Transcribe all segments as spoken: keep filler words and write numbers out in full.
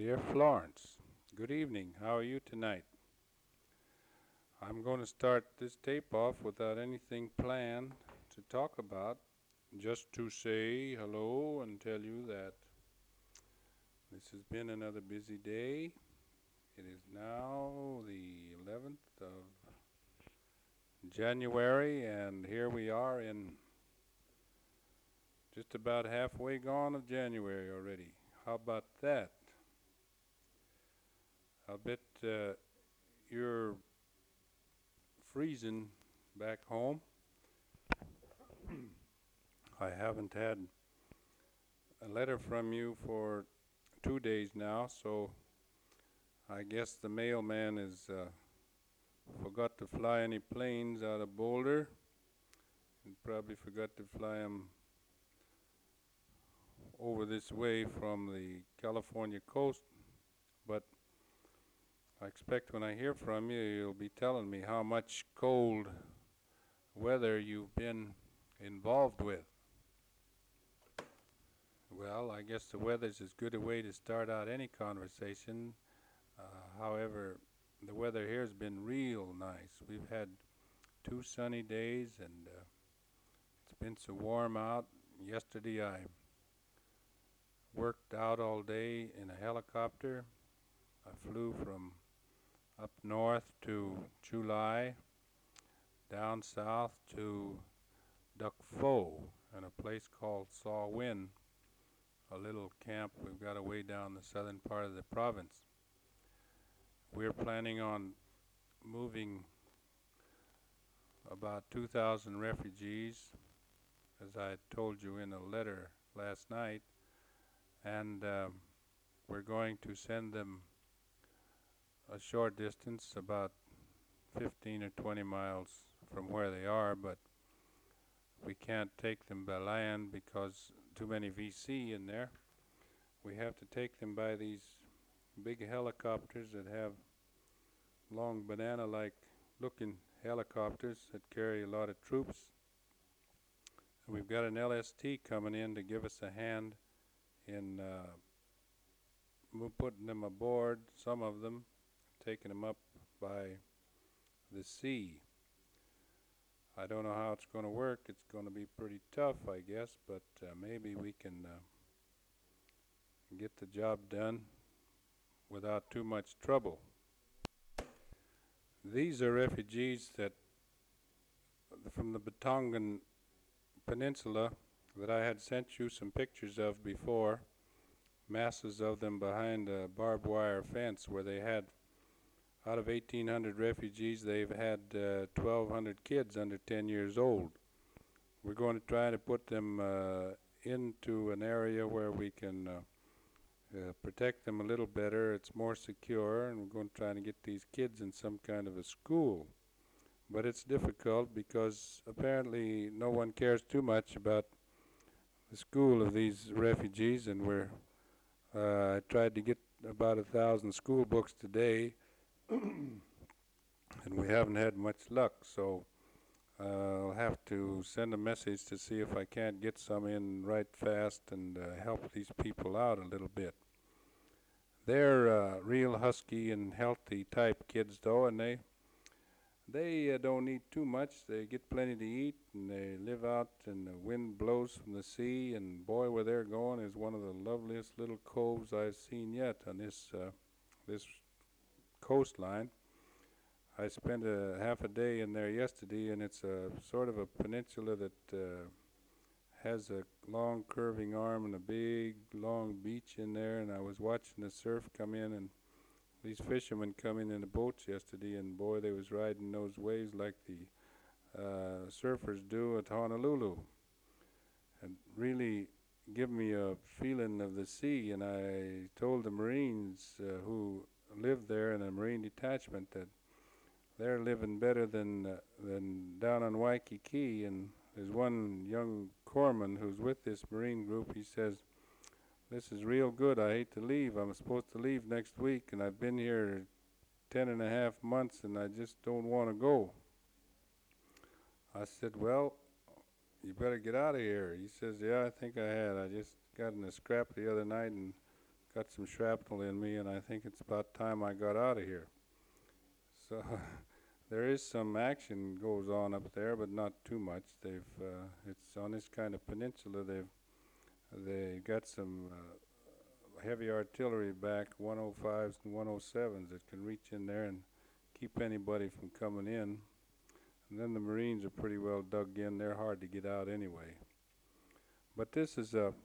Dear Florence, good evening. How are you tonight? I'm going to start this tape off without anything planned to talk about, just to say hello and tell you that this has been another busy day. It is now the eleventh of January, and here we are in just about halfway gone of January already. How about that? I'll bet uh, you're freezing back home. I haven't had a letter from you for two days now, so I guess the mailman has uh, forgot to fly any planes out of Boulder, and probably forgot to fly them over this way from the California coast. But I expect when I hear from you, you'll be telling me how much cold weather you've been involved with. Well, I guess the weather's as good a way to start out any conversation. Uh, however, the weather here has been real nice. We've had two sunny days, and uh, it's been so warm out. Yesterday I worked out all day in a helicopter. I flew from up north to July, down south to Duck Pho, and a place called Saw Win, a little camp we've got away down the southern part of the province. We're planning on moving about two thousand refugees, as I told you in a letter last night, and um, we're going to send them a short distance, about fifteen or twenty miles from where they are, but we can't take them by land because too many V C in there. We have to take them by these big helicopters that have long banana-like looking helicopters that carry a lot of troops. And we've got an L S T coming in to give us a hand in uh, putting them aboard, some of them, taking them up by the sea. I don't know how it's going to work. It's going to be pretty tough, I guess, but uh, maybe we can uh, get the job done without too much trouble. These are refugees that from the Batongan Peninsula that I had sent you some pictures of before, masses of them behind a barbed wire fence where they had, out of eighteen hundred refugees, they've had uh, twelve hundred kids under ten years old. We're going to try to put them uh, into an area where we can uh, uh, protect them a little better. It's more secure, and we're going to try to get these kids in some kind of a school. But it's difficult because apparently no one cares too much about the school of these refugees, and we're uh, I tried to get about a thousand school books today, and we haven't had much luck, so uh, I'll have to send a message to see if I can't get some in right fast and uh, help these people out a little bit. They're uh, real husky and healthy type kids though, and they they uh, don't eat too much. They get plenty to eat, and they live out, and the wind blows from the sea, and boy, where they're going is one of the loveliest little coves I've seen yet on this uh, this coastline. I spent a half a day in there yesterday, and it's a sort of a peninsula that uh, has a long curving arm and a big long beach in there, and I was watching the surf come in, and these fishermen come in in the boats yesterday, and boy, they was riding those waves like the uh, surfers do at Honolulu, and really give me a feeling of the sea. And I told the Marines uh, who live there in a Marine detachment that they're living better than uh, than down on Waikiki. And there's one young corpsman who's with this Marine group. He says, "This is real good. I hate to leave. I'm supposed to leave next week, and I've been here ten and a half months, and I just don't want to go." I said, "Well, you better get out of here." He says, "Yeah, I think I had. I just got in a scrap the other night and got some shrapnel in me, and I think it's about time I got out of here. So there is some action goes on up there, but not too much. They've uh, it's on this kind of peninsula. They've they got some uh, heavy artillery back, one oh fives and one oh sevens that can reach in there and keep anybody from coming in. And then the Marines are pretty well dug in. They're hard to get out anyway. But this is a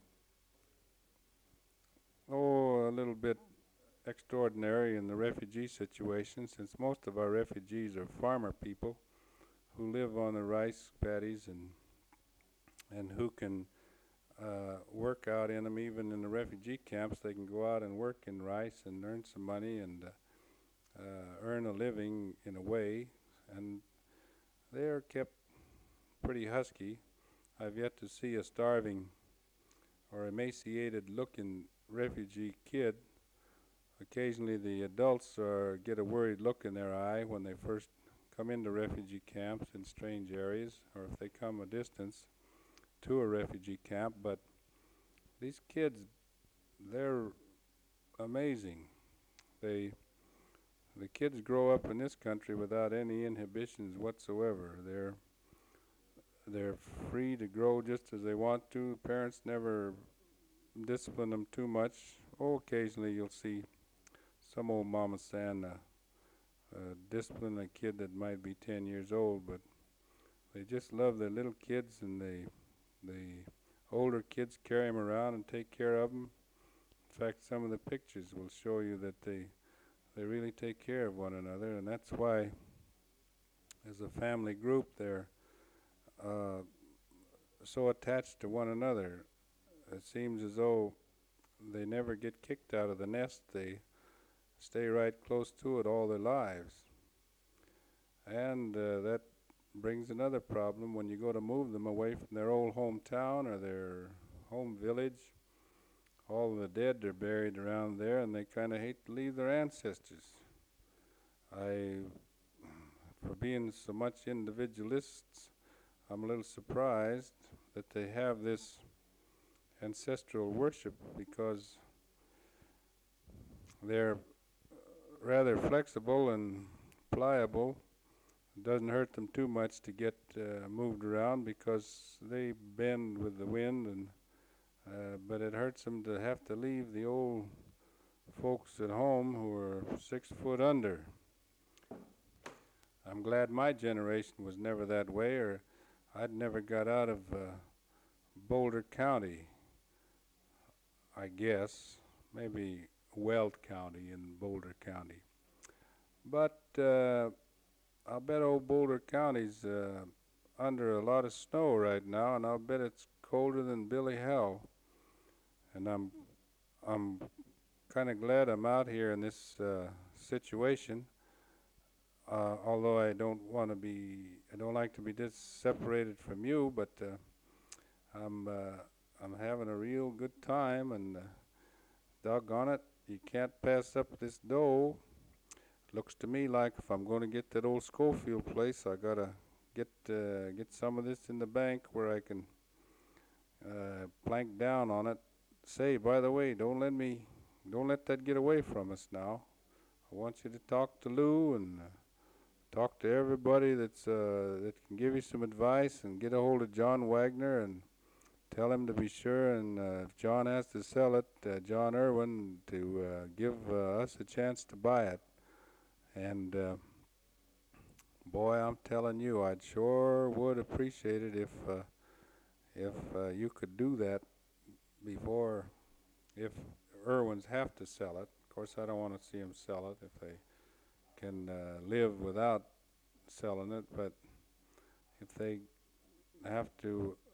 oh a little bit extraordinary in the refugee situation, since most of our refugees are farmer people who live on the rice paddies and and who can uh, work out in them. Even in the refugee camps, they can go out and work in rice and earn some money and uh, uh, earn a living in a way, and they are kept pretty husky. I've yet to see a starving or emaciated looking refugee kid. Occasionally the adults uh, get a worried look in their eye when they first come into refugee camps in strange areas, or if they come a distance to a refugee camp. But these kids, they're amazing. They, the kids grow up in this country without any inhibitions whatsoever. They're they're free to grow just as they want to. Parents never discipline them too much. Oh, occasionally you'll see some old mama san uh, uh, discipline a kid that might be ten years old, but they just love their little kids, and they, the older kids carry them around and take care of them. In fact, some of the pictures will show you that they they really take care of one another, and that's why, as a family group, they're uh, so attached to one another. It seems as though they never get kicked out of the nest. They stay right close to it all their lives. And uh, that brings another problem when you go to move them away from their old hometown or their home village. All the dead are buried around there, and they kind of hate to leave their ancestors. I, for being so much individualists, I'm a little surprised that they have this ancestral worship, because they're rather flexible and pliable. It doesn't hurt them too much to get uh, moved around, because they bend with the wind, and uh, but it hurts them to have to leave the old folks at home who are six foot under. I'm glad my generation was never that way, or I'd never got out of uh, Boulder County, I guess. Maybe Weld County in Boulder County. But uh, I'll bet old Boulder County's uh, under a lot of snow right now, and I'll bet it's colder than Billy Hell. And I'm I'm kind of glad I'm out here in this uh, situation. Uh, although I don't want to be, I don't like to be dis separated from you, but uh, I'm uh, I'm having a real good time, and uh, doggone it, you can't pass up this dough. Looks to me like if I'm going to get that old Schofield place, I gotta get uh, get some of this in the bank where I can uh, plank down on it. Say, by the way, don't let me, don't let that get away from us now. I want you to talk to Lou and uh, talk to everybody that's uh, that can give you some advice, and get a hold of John Wagner and tell him to be sure, and uh, if John has to sell it, uh, John Irwin, to uh, give uh, us a chance to buy it. And uh, boy, I'm telling you, I'd sure would appreciate it if uh, if uh, you could do that before, if Irwins have to sell it. Of course, I don't want to see them sell it if they can uh, live without selling it, but if they have to